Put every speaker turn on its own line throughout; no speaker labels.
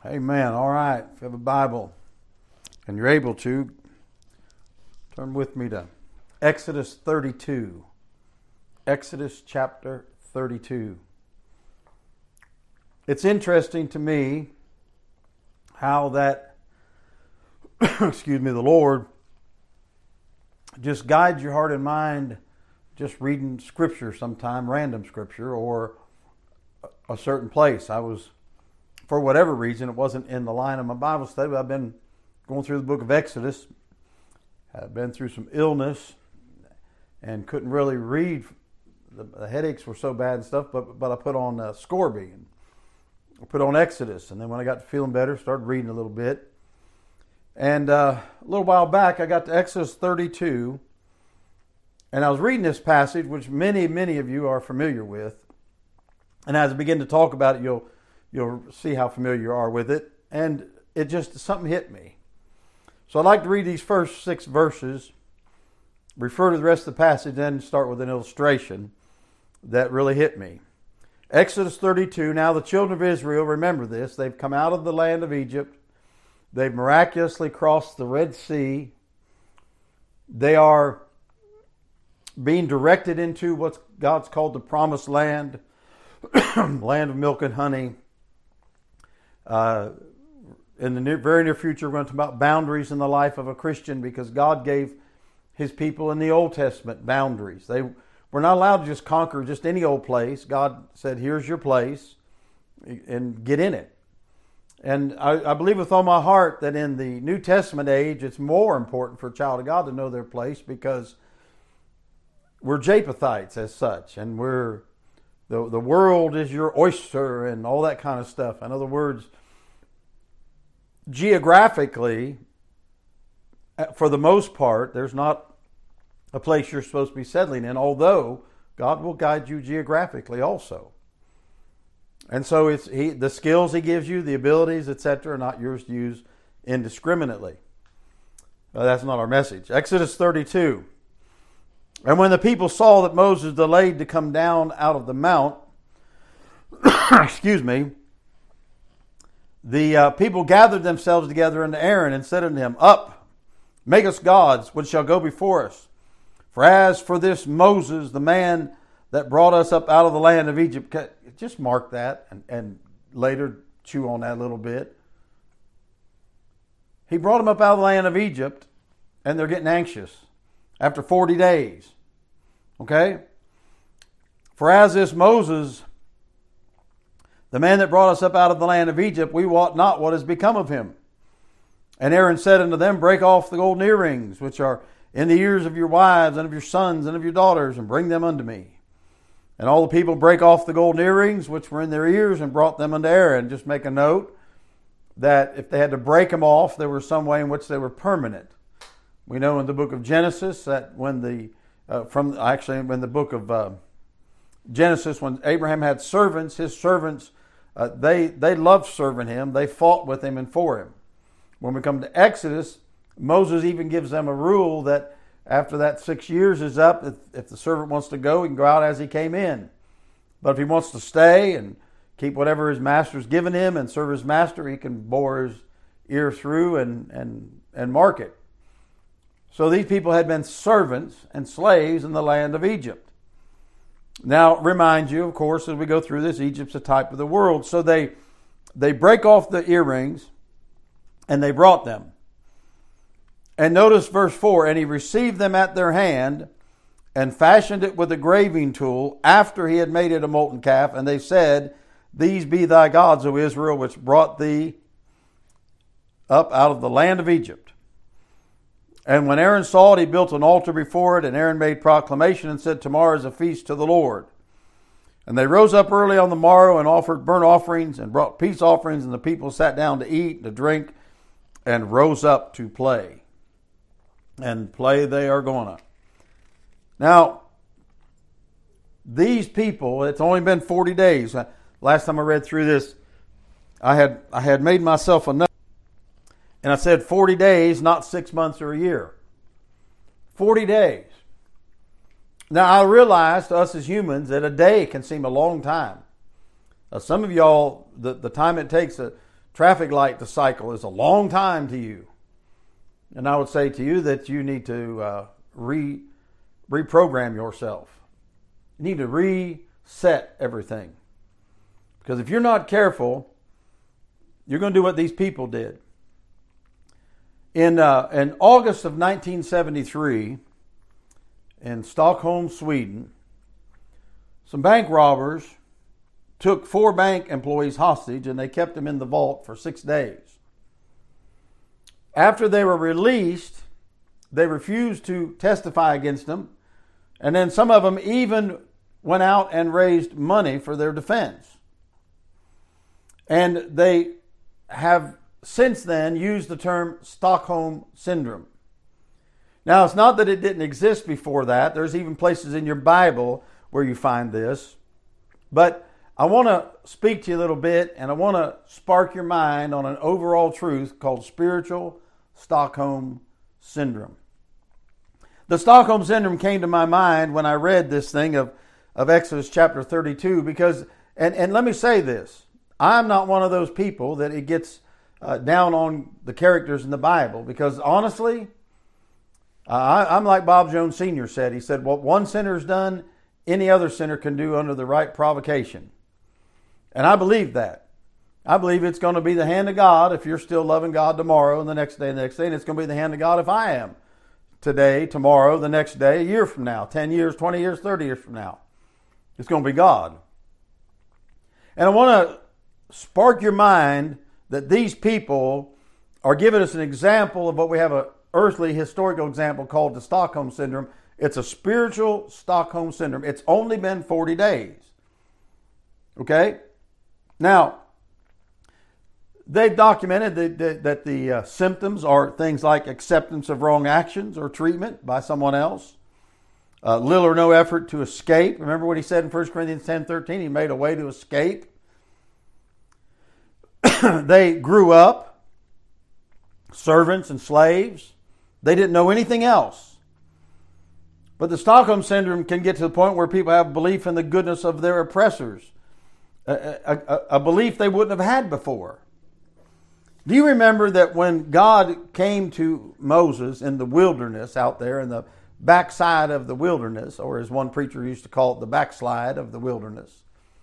Amen. All right. If you have a Bible and you're able to, turn with me to Exodus 32. Exodus chapter 32. It's interesting to me how that, the Lord just guides your heart and mind just reading scripture sometime, random scripture, or a certain place. I was, for whatever reason, it wasn't in the line of my Bible study, but I've been going through the book of Exodus. I've been through some illness and couldn't really read. The headaches were so bad and stuff, but I put on Scorby and I put on Exodus. And then when I got to feeling better, started reading a little bit. And a little while back, I got to Exodus 32. And I was reading this passage, which many of you are familiar with. And as I begin to talk about it, you'll see how familiar you are with it. And it just, something hit me. So I'd like to read these first 6 verses, refer to the rest of the passage, then start with an illustration that really hit me. Exodus 32, now the children of Israel, remember this, they've come out of the land of Egypt. They've miraculously crossed the Red Sea. They are being directed into what God's called the Promised Land, land of milk and honey. In the very near future, we're going to talk about boundaries in the life of a Christian, because God gave His people in the Old Testament boundaries. They were not allowed to just conquer just any old place. God said, here's your place, and get in it. And I believe with all my heart that in the New Testament age, it's more important for a child of God to know their place, because we're Japhethites as such, and we're the world is your oyster and all that kind of stuff. In other words, geographically, for the most part, there's not a place you're supposed to be settling in, although God will guide you geographically also. And so it's the skills He gives you, the abilities, etc., are not yours to use indiscriminately. That's not our message. Exodus 32. And when the people saw that Moses delayed to come down out of the mount, the people gathered themselves together unto Aaron and said unto him, Up, make us gods, which shall go before us. For as for this Moses, the man that brought us up out of the land of Egypt, just mark that and later chew on that a little bit. He brought them up out of the land of Egypt, and they're getting anxious after 40 days. Okay? For as this Moses, the man that brought us up out of the land of Egypt, we wot not what has become of him. And Aaron said unto them, Break off the golden earrings, which are in the ears of your wives and of your sons and of your daughters, and bring them unto me. And all the people brake off the golden earrings, which were in their ears, and brought them unto Aaron. Just make a note that if they had to break them off, there was some way in which they were permanent. We know in the book of Genesis that when the book of Genesis, when Abraham had servants, his servants, they loved serving him. They fought with him and for him. When we come to Exodus, Moses even gives them a rule that after that 6 years is up, if the servant wants to go, he can go out as he came in. But if he wants to stay and keep whatever his master's given him and serve his master, he can bore his ear through and mark it. So these people had been servants and slaves in the land of Egypt. Now, remind you, of course, as we go through this, Egypt's a type of the world. So they break off the earrings and they brought them. And notice verse 4, And he received them at their hand and fashioned it with a graving tool after he had made it a molten calf. And they said, These be thy gods, O Israel, which brought thee up out of the land of Egypt. And when Aaron saw it, he built an altar before it, and Aaron made proclamation and said, Tomorrow is a feast to the Lord. And they rose up early on the morrow and offered burnt offerings and brought peace offerings, and the people sat down to eat and to drink and rose up to play. And play they are going to. Now, these people, it's only been 40 days. Last time I read through this, I had made myself a note. And I said 40 days, not 6 months or a year. 40 days. Now, I realize to us as humans that a day can seem a long time. Some of y'all, the time it takes traffic light to cycle is a long time to you. And I would say to you that you need to reprogram yourself. You need to reset everything. Because if you're not careful, you're going to do what these people did. In August of 1973, in Stockholm, Sweden, some bank robbers took 4 bank employees hostage and they kept them in the vault for 6 days. After they were released, they refused to testify against them, and then some of them even went out and raised money for their defense. And they have since then used the term Stockholm Syndrome. Now, it's not that it didn't exist before that. There's even places in your Bible where you find this. But I want to speak to you a little bit, and I want to spark your mind on an overall truth called spiritual Stockholm Syndrome. The Stockholm Syndrome came to my mind when I read this thing of Exodus chapter 32 because, and let me say this, I'm not one of those people that it gets down on the characters in the Bible, because honestly, I'm like Bob Jones Sr. said. He said, what one sinner's done, any other sinner can do under the right provocation. And I believe that. I believe it's going to be the hand of God if you're still loving God tomorrow and the next day, and it's going to be the hand of God if I am today, tomorrow, the next day, a year from now, 10 years, 20 years, 30 years from now. It's going to be God. And I want to spark your mind that these people are giving us an example of what we have an earthly historical example called the Stockholm Syndrome. It's a spiritual Stockholm Syndrome. It's only been 40 days. Okay? Now, they've documented that the symptoms are things like acceptance of wrong actions or treatment by someone else, little or no effort to escape. Remember what he said in 1 Corinthians 10:13? He made a way to escape. They grew up servants and slaves. They didn't know anything else. But the Stockholm Syndrome can get to the point where people have belief in the goodness of their oppressors, a belief they wouldn't have had before. Do you remember that when God came to Moses in the wilderness out there, in the backside of the wilderness, or as one preacher used to call it, the backslide of the wilderness,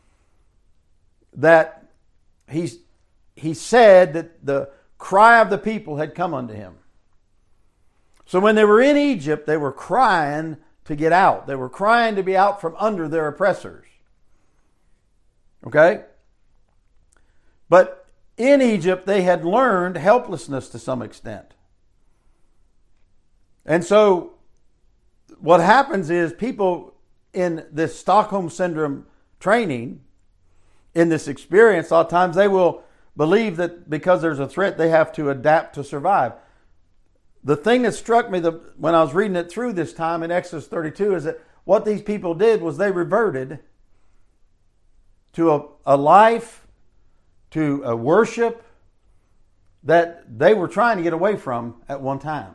that he said that the cry of the people had come unto him. So when they were in Egypt, they were crying to get out. They were crying to be out from under their oppressors. Okay? But in Egypt, they had learned helplessness to some extent. And so what happens is people in this Stockholm Syndrome training, in this experience, a lot of times they will believe that because there's a threat, they have to adapt to survive. The thing that struck me when I was reading it through this time in Exodus 32 is that what these people did was they reverted to a life, to a worship that they were trying to get away from at one time.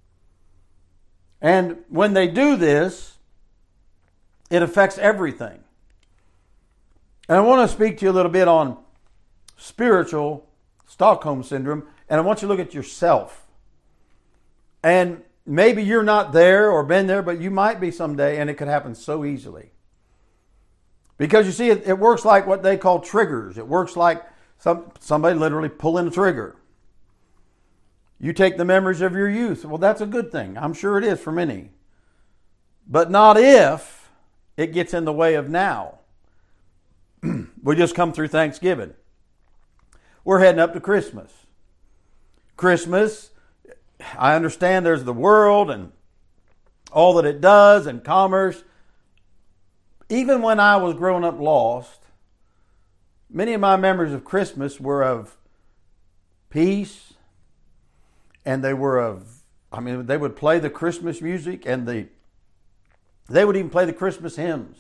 And when they do this, it affects everything. And I want to speak to you a little bit on spiritual Stockholm Syndrome, and I want you to look at yourself. And maybe you're not there or been there, but you might be someday, and it could happen so easily. Because you see, it works like what they call triggers. It works like somebody literally pulling a trigger. You take the memories of your youth. Well, that's a good thing. I'm sure it is for many. But not if it gets in the way of now. We just come through Thanksgiving. We're heading up to Christmas. Christmas, I understand there's the world and all that it does and commerce. Even when I was growing up lost, many of my memories of Christmas were of peace, and they were they would play the Christmas music, and they would even play the Christmas hymns.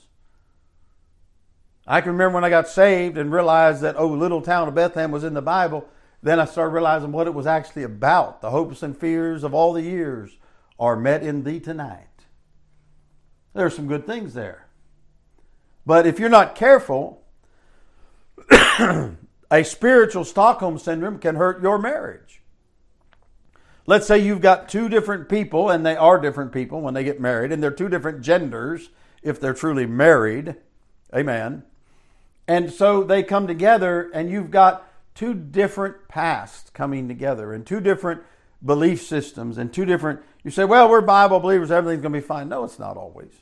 I can remember when I got saved and realized that, little town of Bethlehem was in the Bible. Then I started realizing what it was actually about. The hopes and fears of all the years are met in thee tonight. There's some good things there. But if you're not careful, A spiritual Stockholm Syndrome can hurt your marriage. Let's say you've got two different people, and they are different people when they get married, and they're two different genders if they're truly married. Amen. And so they come together, and you've got two different pasts coming together, and two different belief systems, and two different... You say, well, we're Bible believers, everything's going to be fine. No, it's not always.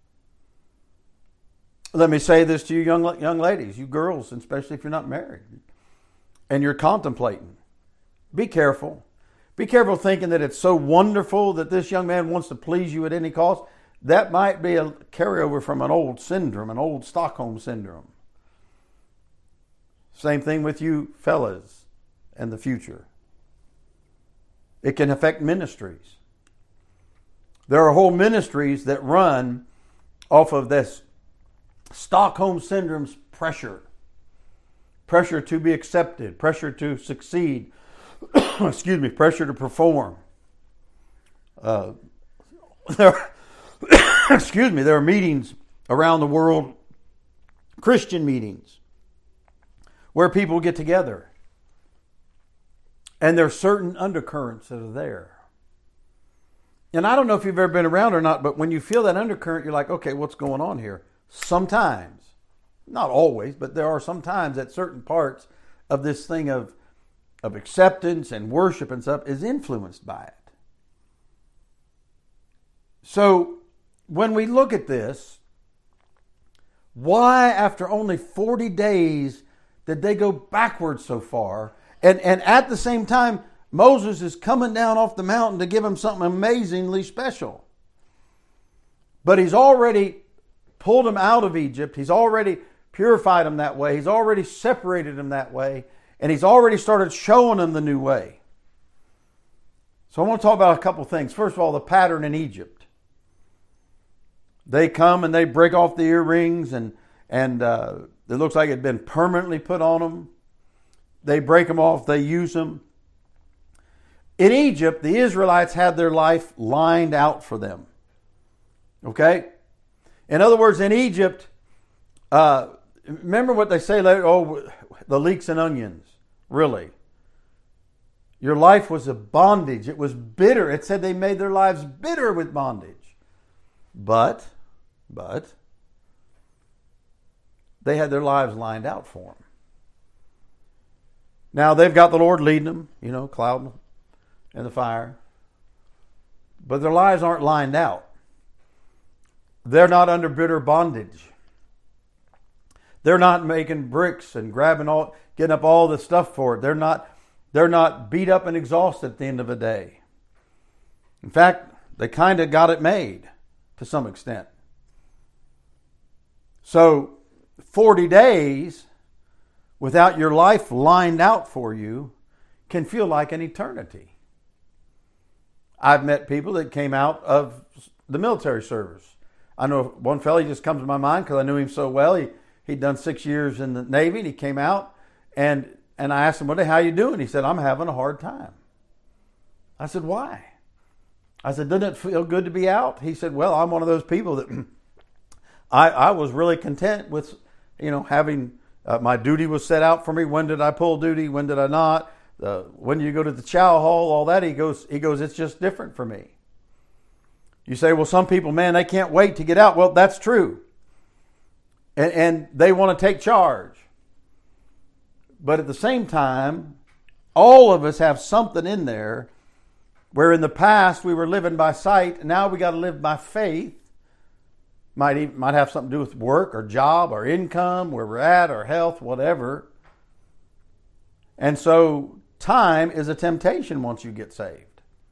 Let me say this to you young ladies, you girls, especially if you're not married, and you're contemplating. Be careful. Be careful thinking that it's so wonderful that this young man wants to please you at any cost. That might be a carryover from an old syndrome, an old Stockholm Syndrome. Same thing with you fellas and the future. It can affect ministries. There are whole ministries that run off of this Stockholm Syndrome's pressure. Pressure to be accepted, pressure to succeed, excuse me, pressure to perform. Excuse me, there are meetings around the world, Christian meetings, where people get together. And there are certain undercurrents that are there. And I don't know if you've ever been around or not, but when you feel that undercurrent, you're like, okay, what's going on here? Sometimes, not always, but there are some times that certain parts of this thing of acceptance and worship and stuff is influenced by it. So when we look at this, why after only 40 days did they go backwards so far? And at the same time, Moses is coming down off the mountain to give him something amazingly special. But he's already pulled them out of Egypt. He's already purified them that way. He's already separated them that way. And he's already started showing them the new way. So I want to talk about a couple things. First of all, the pattern in Egypt. They come and they break off the earrings and it looks like it had been permanently put on them. They break them off. They use them. In Egypt, the Israelites had their life lined out for them. Okay? In other words, in Egypt, remember what they say later, oh, the leeks and onions. Really. Your life was a bondage. It was bitter. It said they made their lives bitter with bondage. But, they had their lives lined out for them. Now, they've got the Lord leading them, cloud and the fire. But their lives aren't lined out. They're not under bitter bondage. They're not making bricks and getting up all the stuff for it. They're not beat up and exhausted at the end of the day. In fact, they kind of got it made to some extent. So 40 days without your life lined out for you can feel like an eternity. I've met people that came out of the military service. I know one fellow, he just comes to my mind because I knew him so well. He'd done 6 years in the Navy and he came out and I asked him, "Well, how you doing?" He said, "I'm having a hard time." I said, "Why?" I said, "Doesn't it feel good to be out?" He said, "Well, I'm one of those people that I was really content with, having my duty was set out for me. When did I pull duty? When did I not? When do you go to the chow hall? All that." He goes, "It's just different for me." You say, well, some people, man, they can't wait to get out. Well, that's true. And they want to take charge. But at the same time, all of us have something in there where in the past we were living by sight, and now we got to live by faith. Might have something to do with work or job or income, where we're at, or health, whatever. And so time is a temptation once you get saved.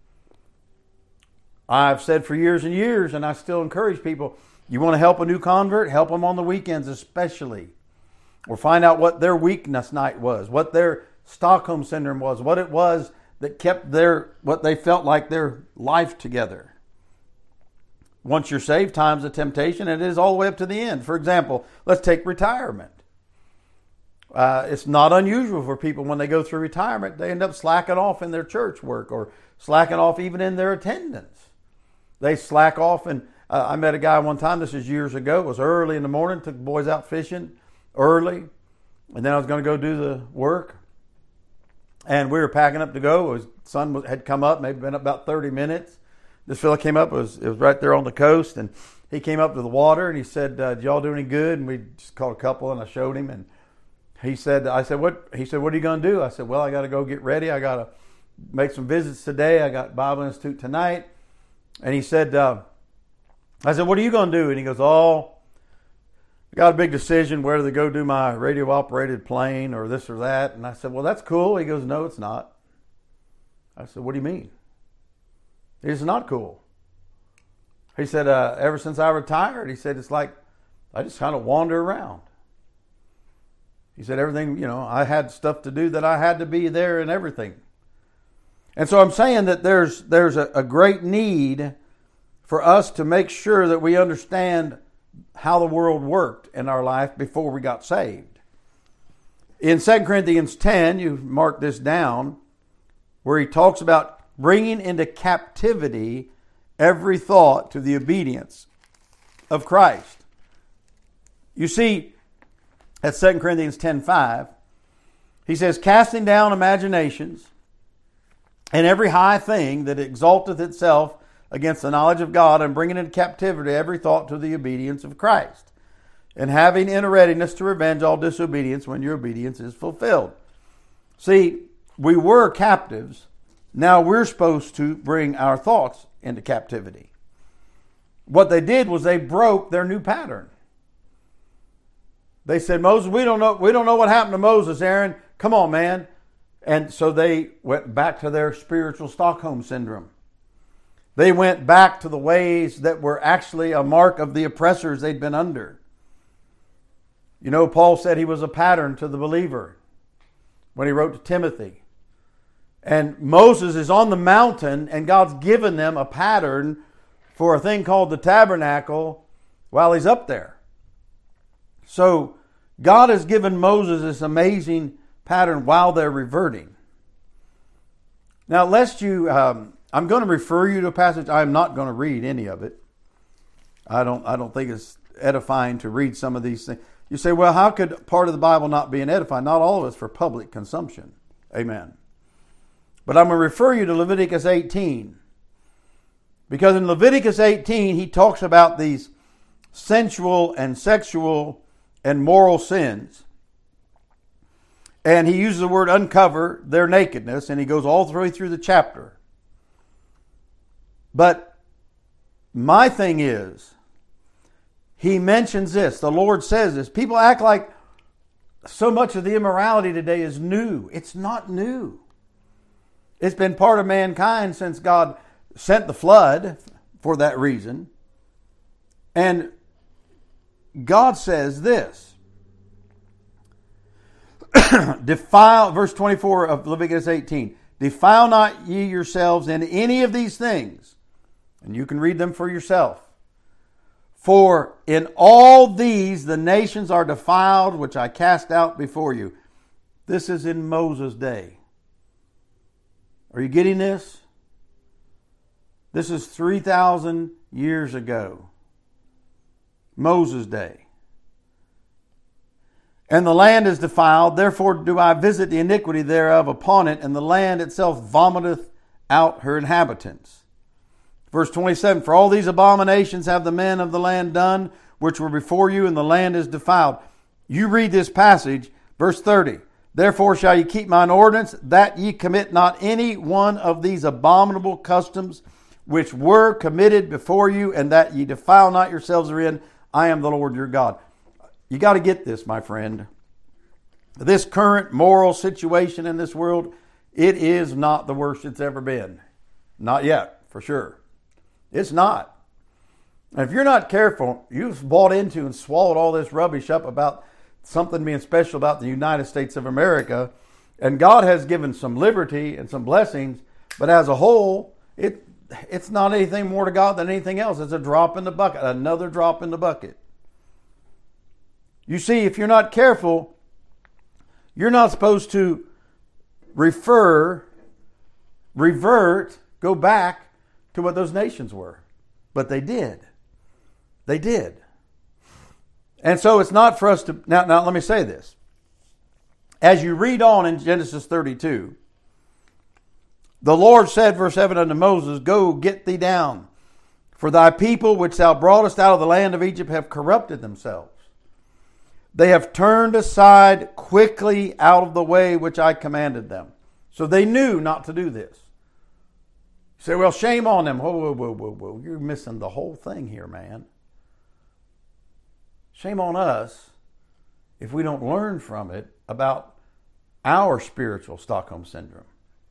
I've said for years and years, and I still encourage people, you want to help a new convert, help them on the weekends especially. Or find out what their weakness night was, what their Stockholm Syndrome was, what it was that kept what they felt like their life together. Once you're saved, time's a temptation, and it is all the way up to the end. For example, let's take retirement. It's not unusual for people when they go through retirement, they end up slacking off in their church work or slacking off even in their attendance. They slack off, and I met a guy one time, this is years ago, it was early in the morning, took the boys out fishing early, And then I was going to go do the work. And we were packing up to go. The sun had come up, maybe been about 30 minutes. This fella came up. It was right there on the coast. And he came up to the water and he said, "Did y'all do any good?" And we just called a couple and I showed him. And I said, "What?" He said, "What are you going to do?" I said, "Well, I got to go get ready. I got to make some visits today. I got Bible Institute tonight." And he said, I said, "What are you going to do?" And he goes, "Oh, I got a big decision whether to go do my radio operated plane or this or that." And I said, "Well, that's cool." He goes, "No, it's not." I said, "What do you mean?" He said, "It's not cool." He said, "Ever since I retired," he said, "it's like I just kind of wander around." He said, "Everything, I had stuff to do that I had to be there and everything." And so I'm saying that there's a great need for us to make sure that we understand how the world worked in our life before we got saved. In 2 Corinthians 10, you mark this down, where he talks about bringing into captivity every thought to the obedience of Christ. You see, at 2 Corinthians 10:5, he says, "Casting down imaginations and every high thing that exalteth itself against the knowledge of God, and bringing into captivity every thought to the obedience of Christ, and having in a readiness to revenge all disobedience when your obedience is fulfilled." See, we were captives. Now we're supposed to bring our thoughts into captivity. What they did was they broke their new pattern. They said, "Moses, we don't know what happened to Moses, Aaron. Come on, man." And so they went back to their spiritual Stockholm syndrome. They went back to the ways that were actually a mark of the oppressors they'd been under. Paul said he was a pattern to the believer when he wrote to Timothy. And Moses is on the mountain and God's given them a pattern for a thing called the tabernacle while he's up there. So God has given Moses this amazing pattern while they're reverting. Now, lest you, I'm going to refer you to a passage. I'm not going to read any of it. I don't think it's edifying to read some of these things. You say, well, how could part of the Bible not be an edifying? Not all of it's for public consumption. Amen. But I'm going to refer you to Leviticus 18. Because in Leviticus 18, he talks about these sensual and sexual and moral sins. And he uses the word uncover their nakedness, and he goes all the way through the chapter. But my thing is, he mentions this. The Lord says this. People act like so much of the immorality today is new. It's not new. It's been part of mankind since God sent the flood for that reason. And God says this. Defile, verse 24 of Leviticus 18. "Defile not ye yourselves in any of these things." And you can read them for yourself. "For in all these the nations are defiled, which I cast out before you." This is in Moses' day. Are you getting this? This is 3,000 years ago. Moses' day. "And the land is defiled, therefore do I visit the iniquity thereof upon it, and the land itself vomiteth out her inhabitants." Verse 27, "For all these abominations have the men of the land done, which were before you, and the land is defiled." You read this passage, verse 30. "Therefore shall ye keep mine ordinance, that ye commit not any one of these abominable customs, which were committed before you, and that ye defile not yourselves therein. I am the Lord your God." You got to get this, my friend. This current moral situation in this world, it is not the worst it's ever been. Not yet, for sure. It's not. And if you're not careful, you've bought into and swallowed all this rubbish up about something being special about the United States of America. And God has given some liberty and some blessings, but as a whole, it's not anything more to God than anything else. It's a drop in the bucket, another drop in the bucket. You see, if you're not careful, you're not supposed to revert, go back to what those nations were. But they did. They did. And so it's not for us to... Now let me say this. as you read on in Genesis 32, the Lord said, verse 7, unto Moses, Go, get thee down, for thy people which thou broughtest out of the land of Egypt have corrupted themselves. They have turned aside quickly out of the way which I commanded them. So they knew not to do this. You say, well, shame on them. Whoa. You're missing the whole thing here, man. Shame on us if we don't learn from it about our spiritual Stockholm Syndrome.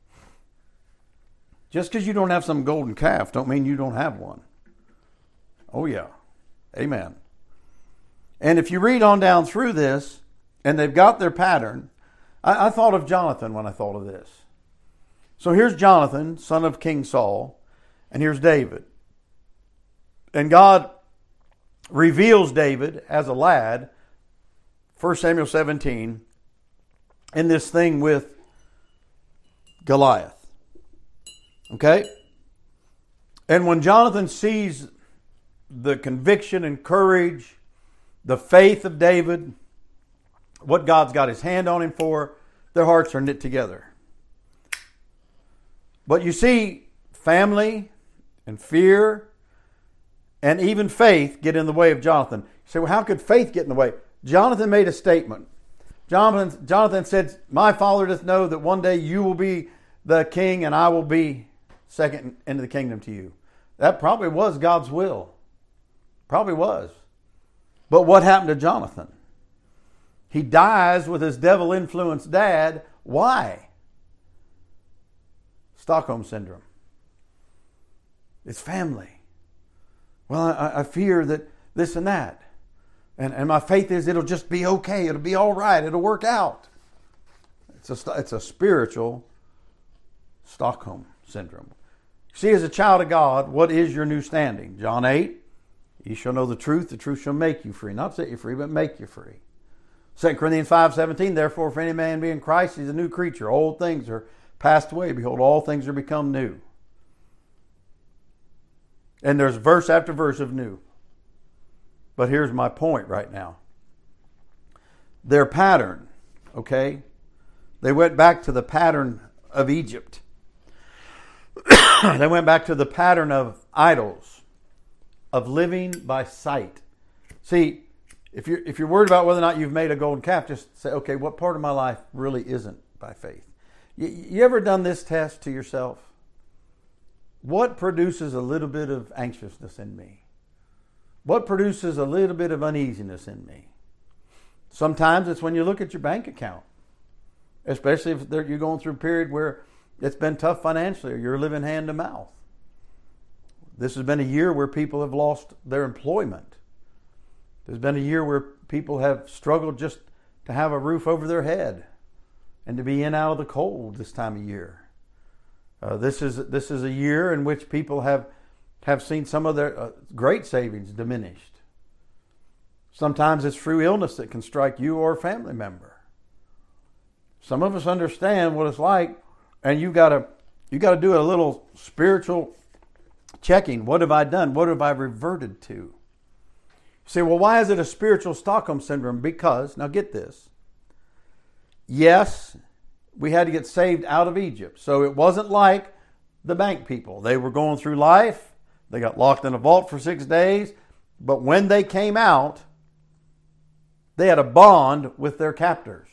Just because you don't have some golden calf don't mean you don't have one. Oh, yeah. Amen. And if you read on down through this, and they've got their pattern, I thought of Jonathan when I thought of this. So here's Jonathan, son of King Saul, and here's David. And God reveals David as a lad, 1 Samuel 17, in this thing with Goliath. Okay? And when Jonathan sees the conviction and courage, the faith of David, what God's got his hand on him for, their hearts are knit together. But you see, family and fear and even faith get in the way of Jonathan. You say, well, how could faith get in the way? Jonathan made a statement. Jonathan said, my father doth know that one day you will be the king and I will be second into the kingdom to you. That probably was God's will. Probably was. But what happened to Jonathan? He dies with his devil-influenced dad. Why? Stockholm Syndrome. It's family. Well, I fear that this and that. And my faith is it'll just be okay. It'll be all right. It'll work out. It's a spiritual Stockholm Syndrome. See, as a child of God, what is your new standing? John 8, ye shall know the truth shall make you free. Not set you free, but make you free. 2 Corinthians 5:17, therefore, if any man be in Christ, he's a new creature. Old things are passed away. Behold, all things are become new. And there's verse after verse of new. But here's my point right now. Their pattern, okay? They went back to the pattern of Egypt. They went back to the pattern of idols, of living by sight. See, if you're worried about whether or not you've made a golden calf, just say, okay, what part of my life really isn't by faith? You ever done this test to yourself? What produces a little bit of anxiousness in me? What produces a little bit of uneasiness in me? Sometimes it's when you look at your bank account, especially if you're going through a period where it's been tough financially or you're living hand to mouth. This has been a year where people have lost their employment. There's been a year where people have struggled just to have a roof over their head and to be in out of the cold this time of year. This is a year in which people have seen some of their great savings diminished. Sometimes it's through illness that can strike you or a family member. Some of us understand what it's like, and you got to do a little spiritual checking. What have I done? What have I reverted to? You say, well, why is it a spiritual Stockholm Syndrome? Because, now get this. Yes, we had to get saved out of Egypt. So it wasn't like the bank people. They were going through life. They got locked in a vault for 6 days. But when they came out, they had a bond with their captors.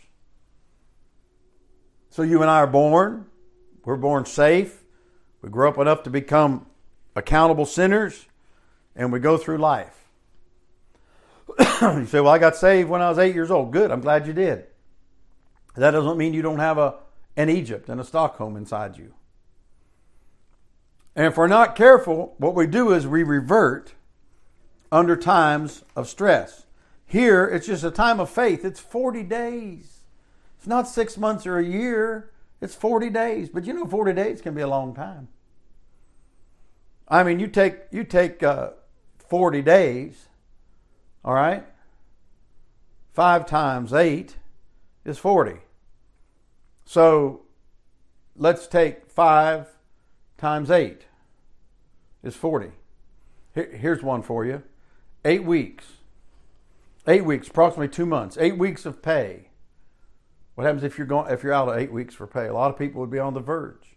So you and I are born. We're born safe. We grow up enough to become accountable sinners. And we go through life. You say, well, I got saved when I was 8 years old. Good, I'm glad you did. That doesn't mean you don't have an Egypt and a Stockholm inside you. And if we're not careful, what we do is we revert under times of stress. Here, it's just a time of faith. It's 40 days. It's not 6 months or a year. It's 40 days. But 40 days can be a long time. I mean, you take 40 days, all right? 5 times 8 is 40. So let's take 5 times 8 is 40. Here's one for you. 8 weeks. 8 weeks, approximately 2 months. 8 weeks of pay. What happens if you're out of 8 weeks for pay? A lot of people would be on the verge.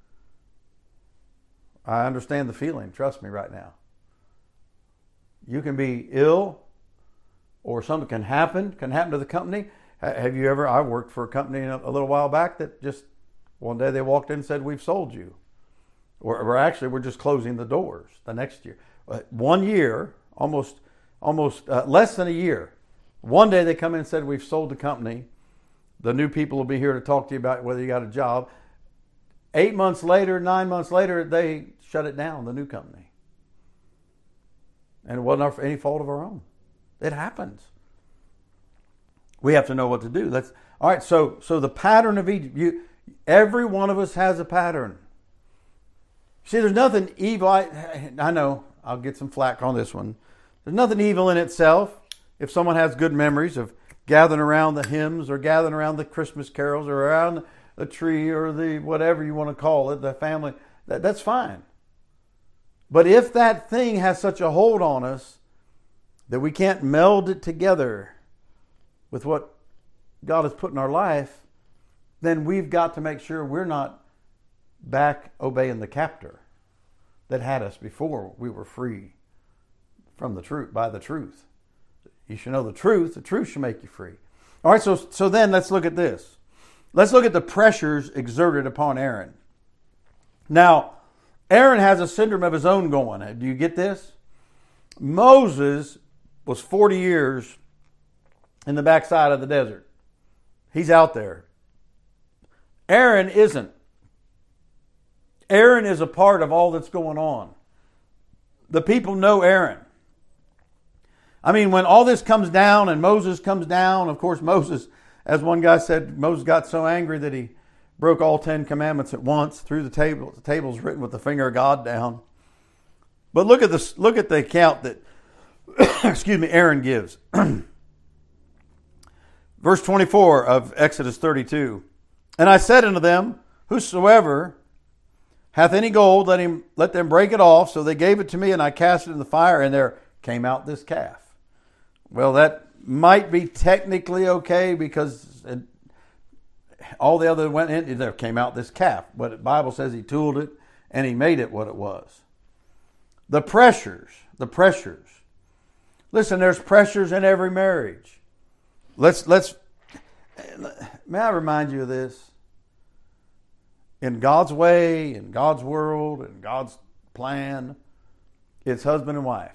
I understand the feeling. Trust me right now. You can be ill, or something can happen to the company. Have you ever? I worked for a company a little while back that just one day they walked in and said, "We've sold you," or we're just closing the doors the next year. 1 year, almost less than a year. One day they come in and said, "We've sold the company. The new people will be here to talk to you about whether you got a job." 8 months later, 9 months later, they shut it down, the new company. And it wasn't any fault of our own. It happens. We have to know what to do. All right. So the pattern of Egypt. Every one of us has a pattern. See, there's nothing evil. I know I'll get some flack on this one. There's nothing evil in itself. If someone has good memories of gathering around the hymns or gathering around the Christmas carols or around the tree or the whatever you want to call it, the family, that's fine. But if that thing has such a hold on us that we can't meld it together with what God has put in our life, then we've got to make sure we're not back obeying the captor that had us before we were free from the truth, by the truth. You should know the truth should make you free. All right, so then let's look at this. Let's look at the pressures exerted upon Aaron. Now, Aaron has a syndrome of his own going. Do you get this? Moses was 40 years in the backside of the desert. He's out there. Aaron isn't. Aaron is a part of all that's going on. The people know Aaron. I mean, when all this comes down and Moses comes down, of course, Moses, as one guy said, Moses got so angry that he broke all 10 commandments at once, threw the table. The table's written with the finger of God down. But look at this. Look at the account that, Aaron gives. Verse 24 of Exodus 32. And I said unto them, whosoever hath any gold, let them break it off. So they gave it to me, and I cast it in the fire, and there came out this calf. Well, that might be technically okay because all the other went in, there came out this calf. But the Bible says he tooled it and he made it what it was. The pressures. Listen, there's pressures in every marriage. May I remind you of this? In God's way, in God's world, in God's plan, it's husband and wife.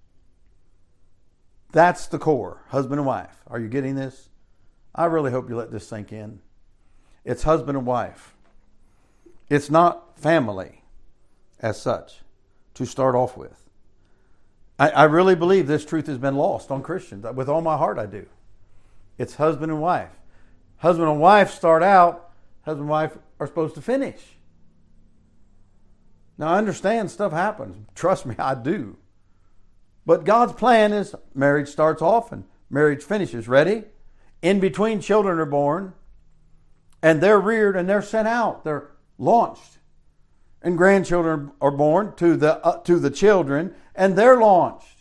That's the core, husband and wife. Are you getting this? I really hope you let this sink in. It's husband and wife. It's not family as such to start off with. I really believe this truth has been lost on Christians. With all my heart, I do. It's husband and wife. Husband and wife start out, husband and wife are supposed to finish. Now, I understand stuff happens. Trust me, I do. But God's plan is marriage starts off and marriage finishes. Ready? In between, children are born, and they're reared and they're sent out. They're launched. And grandchildren are born to the children, and they're launched.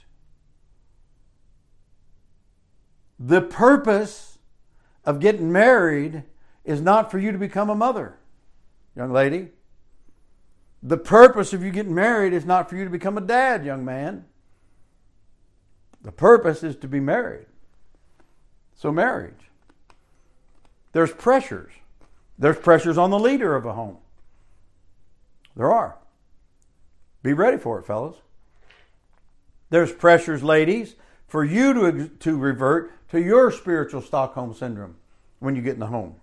The purpose of getting married is not for you to become a mother, young lady. The purpose of you getting married is not for you to become a dad, young man. The purpose is to be married. So marriage. There's pressures. There's pressures on the leader of a home. There are. Be ready for it, fellas. There's pressures, ladies, for you to revert to your spiritual Stockholm syndrome when you get in the home.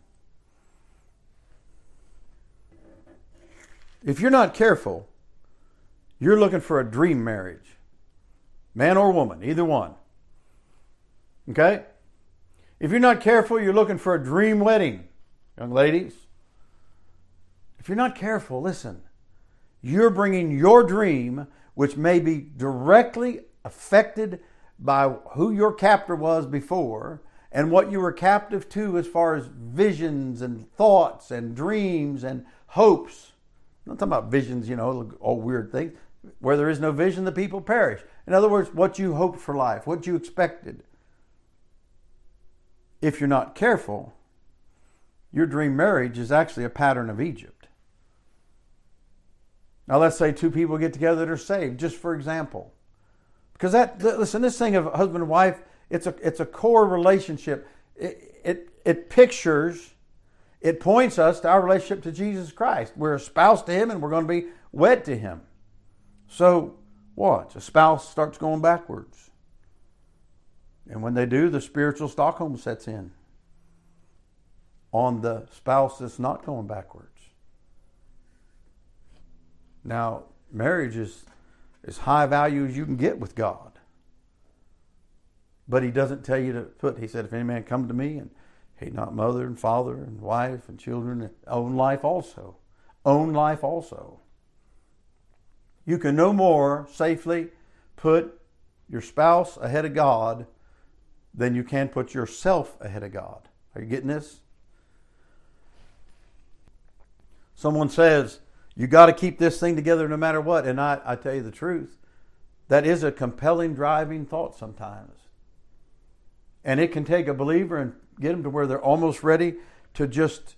If you're not careful, you're looking for a dream marriage. Man or woman, either one. Okay? If you're not careful, you're looking for a dream wedding, young ladies. If you're not careful, listen, you're bringing your dream, which may be directly affected by who your captor was before and what you were captive to as far as visions and thoughts and dreams and hopes. I'm not talking about visions, all weird things. Where there is no vision, the people perish. In other words, what you hoped for life, what you expected. If you're not careful, your dream marriage is actually a pattern of Egypt. Now let's say two people get together that are saved, just for example. Because listen, this thing of husband and wife, it's a core relationship. It pictures, it points us to our relationship to Jesus Christ. We're a spouse to Him and we're going to be wed to Him. So what? A spouse starts going backwards. And when they do, the spiritual Stockholm sets in on the spouse that's not going backwards. Now, marriage is as high value as you can get with God. But He doesn't tell you to put, He said, if any man come to me and hate not mother and father and wife and children, and own life also. Own life also. You can no more safely put your spouse ahead of God than you can put yourself ahead of God. Are you getting this? Someone says, you got to keep this thing together no matter what. And I tell you the truth, that is a compelling driving thought sometimes. And it can take a believer and get them to where they're almost ready to just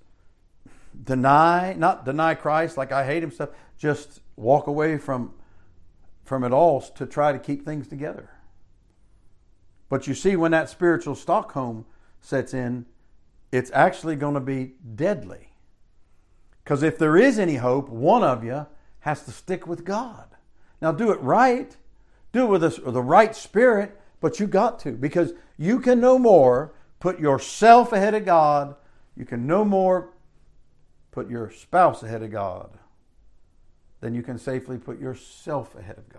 not deny Christ like I hate Him stuff, just walk away from it all to try to keep things together. But you see, when that spiritual Stockholm sets in, it's actually going to be deadly. Because if there is any hope, one of you has to stick with God. Now do it right. Do it with the right spirit, but you got to. Because you can no more put yourself ahead of God. You can no more put your spouse ahead of God than you can safely put yourself ahead of God.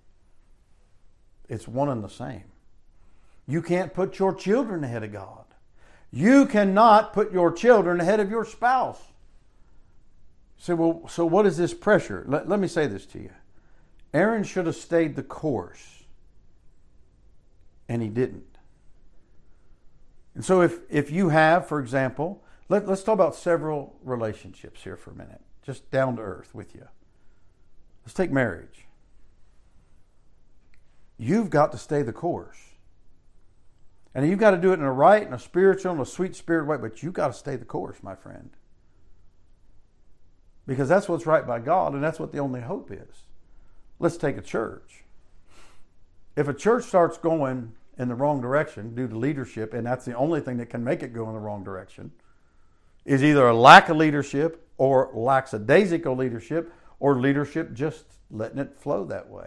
It's one and the same. You can't put your children ahead of God. You cannot put your children ahead of your spouse. Say, well, so what is this pressure? Let me say this to you. Aaron should have stayed the course, and he didn't. And so if you have, for example, let's talk about several relationships here for a minute, just down to earth with you. Let's take marriage. You've got to stay the course. And you've got to do it in a right and a spiritual and a sweet spirit way, but you've got to stay the course, my friend. Because that's what's right by God, and that's what the only hope is. Let's take a church. If a church starts going in the wrong direction due to leadership, and that's the only thing that can make it go in the wrong direction, is either a lack of leadership or lackadaisical leadership, or leadership just letting it flow that way.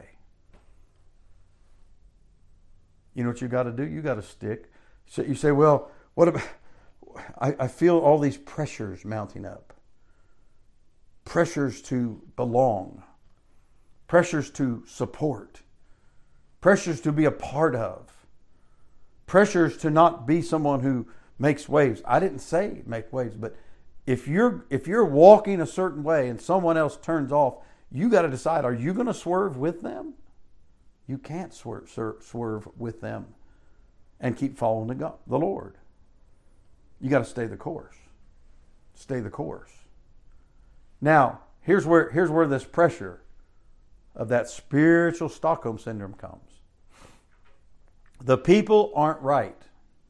You know what you got to do? You got to stick. So you say, well, what about, I feel all these pressures mounting up. Pressures to belong. Pressures to support. Pressures to be a part of. Pressures to not be someone who makes waves. I didn't say make waves, but if you're walking a certain way and someone else turns off, you got to decide, are you going to swerve with them? You can't swerve with them and keep following the Lord. You got to stay the course. Stay the course. Now, here's where this pressure of that spiritual Stockholm syndrome comes. The people aren't right,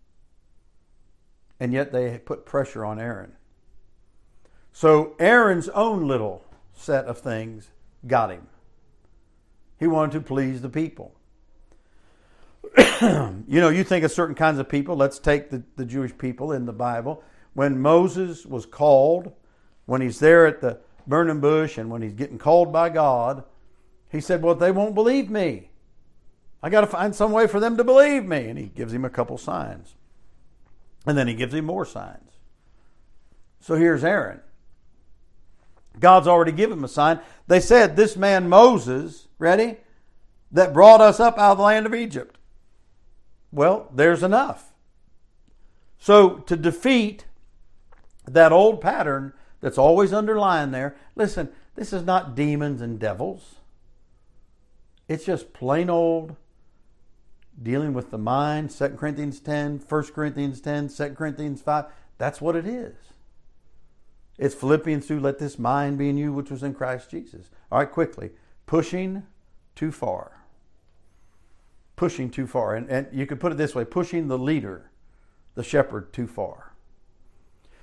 and yet they put pressure on Aaron. So Aaron's own little set of things got him. He wanted to please the people. You think of certain kinds of people. Let's take the Jewish people in the Bible. When Moses was called, when he's there at the burning bush and when he's getting called by God, he said, well, they won't believe me. I got to find some way for them to believe me. And he gives him a couple signs. And then he gives him more signs. So here's Aaron. God's already given him a sign. They said, this man Moses, ready, that brought us up out of the land of Egypt. Well, there's enough. So to defeat that old pattern that's always underlying there, listen, this is not demons and devils. It's just plain old dealing with the mind. 2 Corinthians 10, 1 Corinthians 10, 2 Corinthians 5. That's what it is. It's Philippians 2, let this mind be in you which was in Christ Jesus. All right, quickly. Pushing too far. Pushing too far. And you could put it this way, pushing the leader, the shepherd, too far.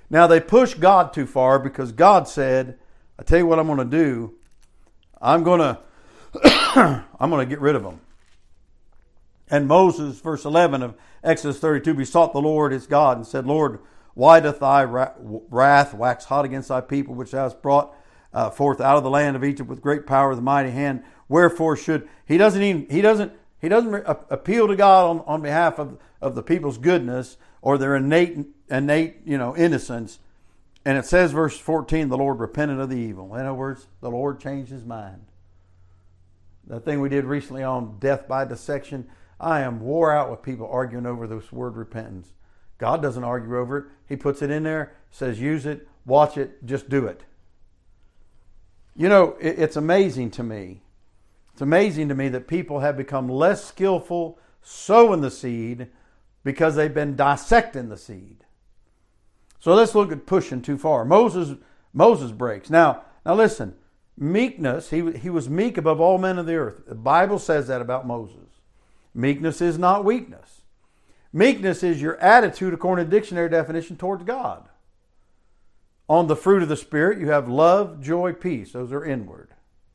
Now they pushed God too far because God said, I tell you what I'm going to do. I'm going to get rid of them. And Moses, verse 11 of Exodus 32, besought the Lord his God and said, Lord, why doth thy wrath wax hot against thy people, which thou hast brought forth out of the land of Egypt with great power of the mighty hand? Wherefore should he doesn't appeal to God on behalf of the people's goodness or their innate innocence. And it says, verse 14, the Lord repented of the evil. In other words, the Lord changed his mind. The thing we did recently on death by dissection, I am wore out with people arguing over this word repentance. God doesn't argue over it. He puts it in there, says use it, watch it, just do it. You know, it's amazing to me. It's amazing to me that people have become less skillful sowing the seed because they've been dissecting the seed. So let's look at pushing too far. Moses breaks. Now listen, meekness, he was meek above all men of the earth. The Bible says that about Moses. Meekness is not weakness. Meekness is your attitude, according to dictionary definition, towards God. On the fruit of the Spirit, you have love, joy, peace. Those are inward.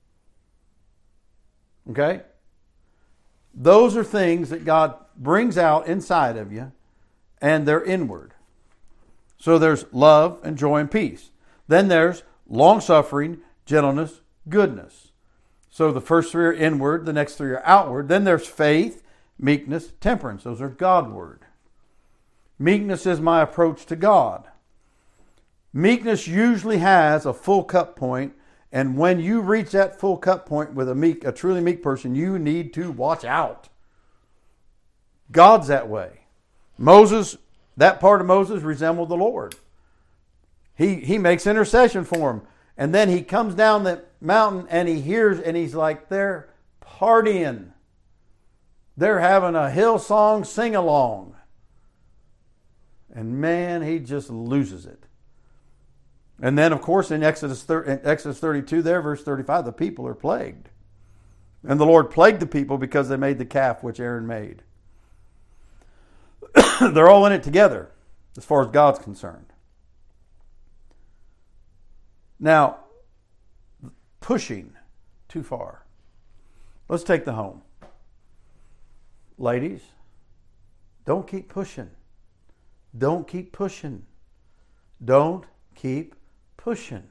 Okay? Those are things that God brings out inside of you, and they're inward. So there's love and joy and peace. Then there's long-suffering, gentleness, goodness. So the first three are inward, the next three are outward. Then there's faith, meekness, temperance. Those are Godward. Meekness is my approach to God. Meekness usually has a full cut point, and when you reach that full cut point with a truly meek person, you need to watch out. God's that way. Moses, that part of Moses resembled the Lord. He makes intercession for him, and then he comes down the mountain and he hears, and he's like, they're partying. They're having a Hillsong sing-along. And man, he just loses it. And then, of course, in Exodus 32 there, verse 35, the people are plagued. And the Lord plagued the people because they made the calf which Aaron made. They're all in it together as far as God's concerned. Now, pushing too far. Let's take the home. Ladies, don't keep pushing. Don't keep pushing. Don't keep pushing.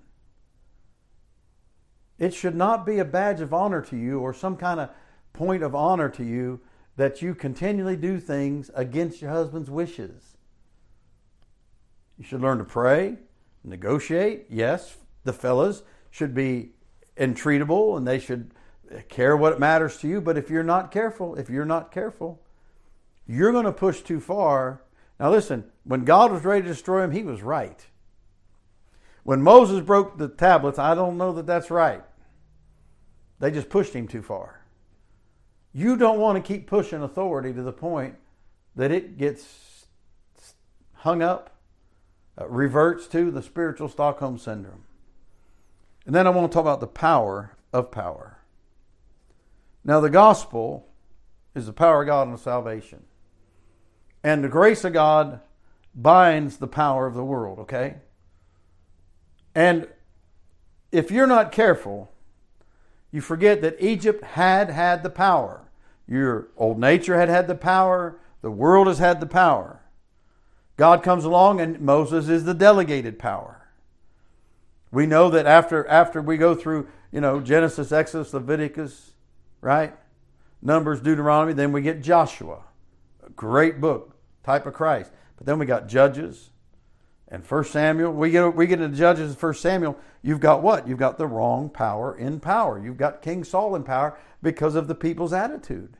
It should not be a badge of honor to you or some kind of point of honor to you that you continually do things against your husband's wishes. You should learn to pray, negotiate. Yes, the fellas should be entreatable and they should care what matters to you. But if you're not careful, you're going to push too far. Now listen, when God was ready to destroy him, he was right. When Moses broke the tablets, I don't know that that's right. They just pushed him too far. You don't want to keep pushing authority to the point that it gets hung up, reverts to the spiritual Stockholm Syndrome. And then I want to talk about the power of power. Now the gospel is the power of God unto salvation. And the grace of God binds the power of the world, okay? And if you're not careful, you forget that Egypt had the power. Your old nature had the power. The world has had the power. God comes along and Moses is the delegated power. We know that after we go through, Genesis, Exodus, Leviticus, right? Numbers, Deuteronomy, then we get Joshua. A great book, type of Christ. But then we got Judges and 1 Samuel. We get into Judges and 1 Samuel. You've got what? You've got the wrong power in power. You've got King Saul in power because of the people's attitude.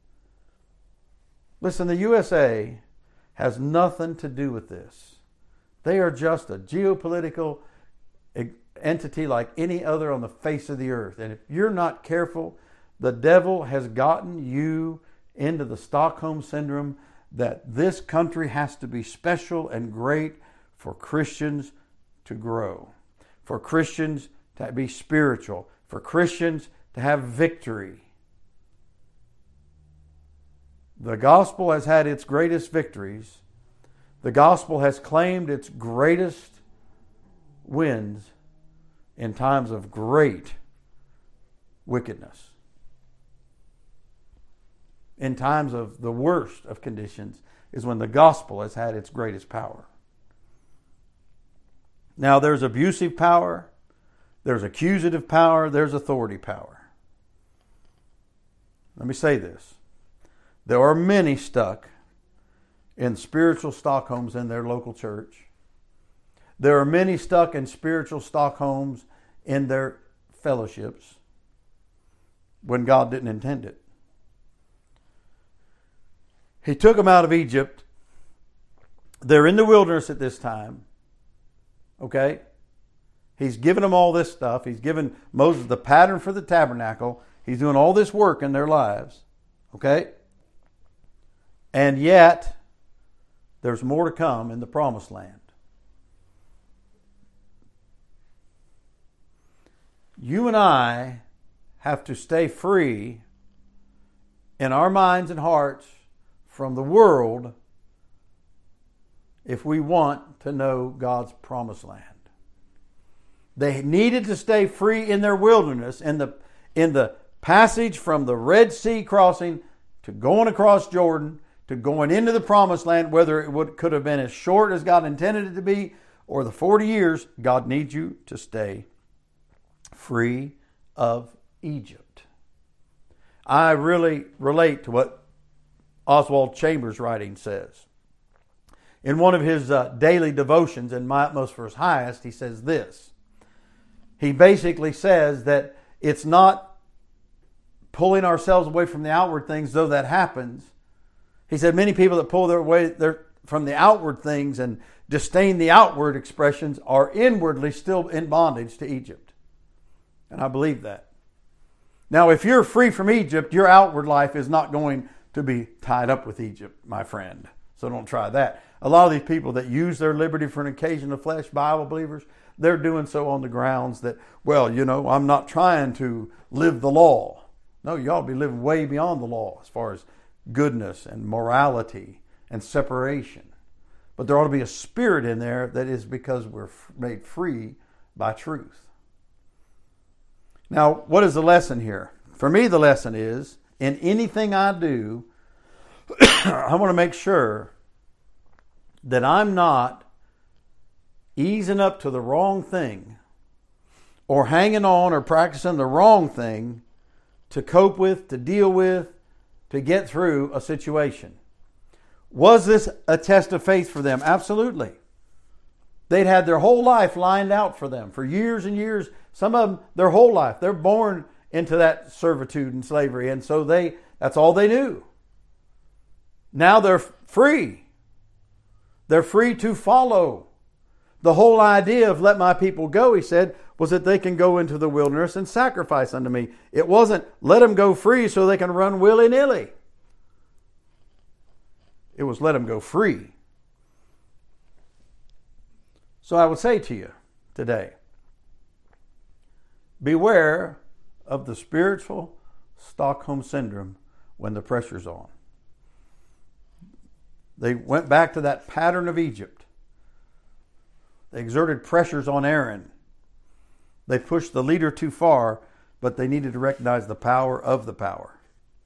Listen, the USA has nothing to do with this. They are just a geopolitical entity like any other on the face of the earth. And if you're not careful, the devil has gotten you into the Stockholm Syndrome that this country has to be special and great for Christians to grow, for Christians to be spiritual, for Christians to have victory. The gospel has had its greatest victories. The gospel has claimed its greatest wins in times of great wickedness. In times of the worst of conditions is when the gospel has had its greatest power. Now there's abusive power, there's accusative power, there's authority power. Let me say this. There are many stuck in spiritual Stockholms in their local church. There are many stuck in spiritual Stockholms in their fellowships when God didn't intend it. He took them out of Egypt. They're in the wilderness at this time. Okay? He's given them all this stuff. He's given Moses the pattern for the tabernacle. He's doing all this work in their lives. Okay? And yet, there's more to come in the promised land. You and I have to stay free in our minds and hearts from the world if we want to know God's promised land. They needed to stay free in their wilderness, in the passage from the Red Sea crossing to going across Jordan to going into the promised land, whether it could have been as short as God intended it to be or the 40 years, God needs you to stay free of Egypt. I really relate to what Oswald Chambers' writing says. In one of his daily devotions, In My Utmost for His Highest, he says this. He basically says that it's not pulling ourselves away from the outward things, though that happens. He said many people that pull their way from the outward things and disdain the outward expressions are inwardly still in bondage to Egypt. And I believe that. Now, if you're free from Egypt, your outward life is not going to be tied up with Egypt, my friend. So don't try that. A lot of these people that use their liberty for an occasion of flesh, Bible believers, they're doing so on the grounds that, well, I'm not trying to live the law. No, you ought to be living way beyond the law as far as goodness and morality and separation. But there ought to be a spirit in there that is because we're made free by truth. Now, what is the lesson here? For me, the lesson is, in anything I do, I want to make sure that I'm not easing up to the wrong thing or hanging on or practicing the wrong thing to cope with, to deal with, to get through a situation. Was this a test of faith for them? Absolutely. They'd had their whole life lined out for them for years and years. Some of them, their whole life. They're born into that servitude and slavery. And so that's all they knew. Now they're free. They're free to follow. The whole idea of let my people go, he said, was that they can go into the wilderness and sacrifice unto me. It wasn't let them go free so they can run willy-nilly. It was let them go free. So I would say to you today, beware of the spiritual Stockholm Syndrome when the pressure's on. They went back to that pattern of Egypt. They exerted pressures on Aaron. They pushed the leader too far, but they needed to recognize the power of the power.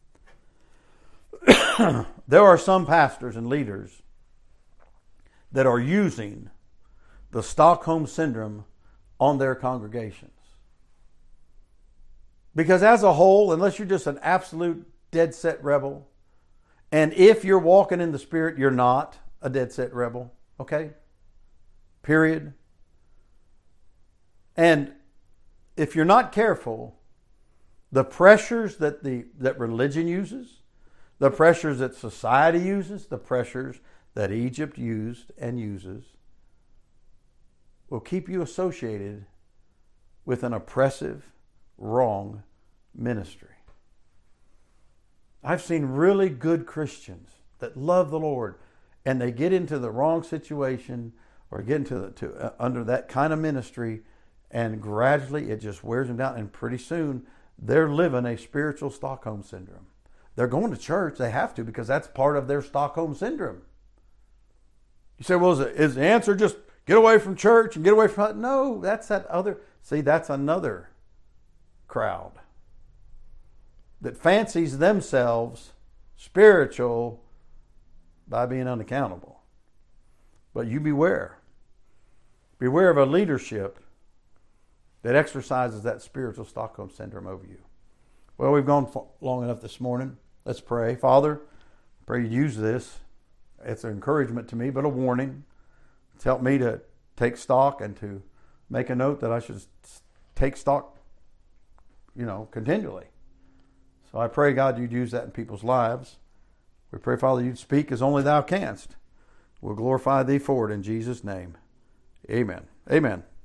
There are some pastors and leaders that are using the Stockholm Syndrome on their congregations. Because as a whole, unless you're just an absolute dead set rebel, and if you're walking in the Spirit, you're not a dead set rebel. Okay? Period. And if you're not careful, the pressures that religion uses, the pressures that society uses, the pressures that Egypt used and uses, will keep you associated with an oppressive, wrong ministry. I've seen really good Christians that love the Lord, and they get into the wrong situation or get into under that kind of ministry, and gradually it just wears them down, and pretty soon they're living a spiritual Stockholm Syndrome. They're going to church. They have to, because that's part of their Stockholm Syndrome. You say, well, is the answer just get away from church and get away from... No, that's that other... See, that's another crowd that fancies themselves spiritual by being unaccountable. But you beware. Beware of a leadership that exercises that spiritual Stockholm Syndrome over you. Well, we've gone long enough this morning. Let's pray. Father, I pray you use this. It's an encouragement to me, but a warning. It's helped me to take stock and to make a note that I should take stock, continually. So I pray, God, you'd use that in people's lives. We pray, Father, you'd speak as only thou canst. We'll glorify thee for it in Jesus' name. Amen. Amen.